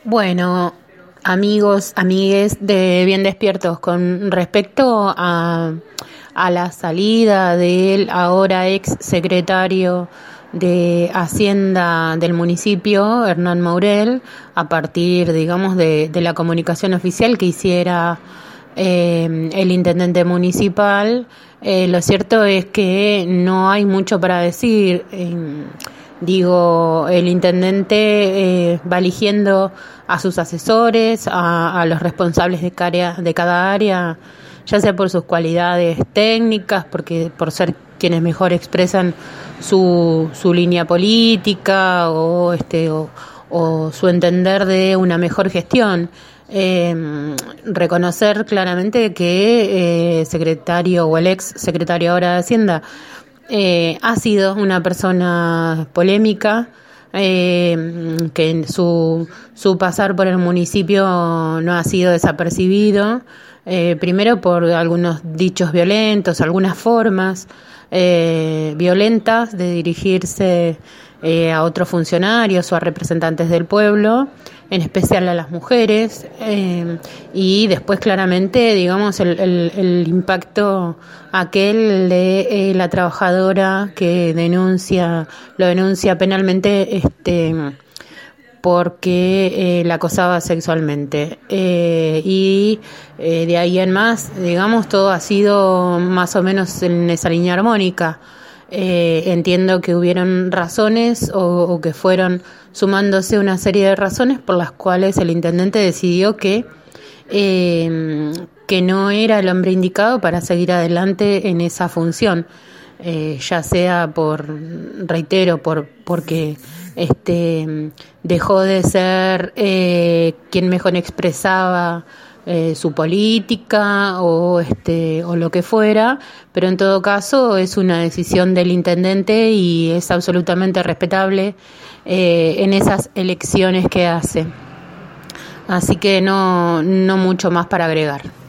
Bueno, amigos, amigues de Bien Despiertos, con respecto a la salida del ahora ex secretario de Hacienda del municipio, Hernán Maurel, a partir, digamos, de la comunicación oficial que hiciera el intendente municipal, lo cierto es que no hay mucho para decir. Digo, el intendente va eligiendo a sus asesores, a los responsables de cada área, ya sea por sus cualidades técnicas, porque por ser quienes mejor expresan su línea política o su entender de una mejor gestión. Reconocer claramente que secretario o el ex secretario ahora de Hacienda ha sido una persona polémica, que en su pasar por el municipio no ha sido desapercibido, primero por algunos dichos violentos, algunas formas violentas de dirigirse a otros funcionarios o a representantes del pueblo, en especial a las mujeres, y después claramente, digamos, el impacto aquel de la trabajadora que lo denuncia penalmente, porque la acosaba sexualmente, y de ahí en más, digamos, todo ha sido más o menos en esa línea armónica. Entiendo que hubieron razones o que fueron sumándose una serie de razones por las cuales el intendente decidió que no era el hombre indicado para seguir adelante en esa función, ya sea porque dejó de ser quien mejor expresaba su política o lo que fuera, pero en todo caso es una decisión del intendente y es absolutamente respetable en esas elecciones que hace. Así que no mucho más para agregar.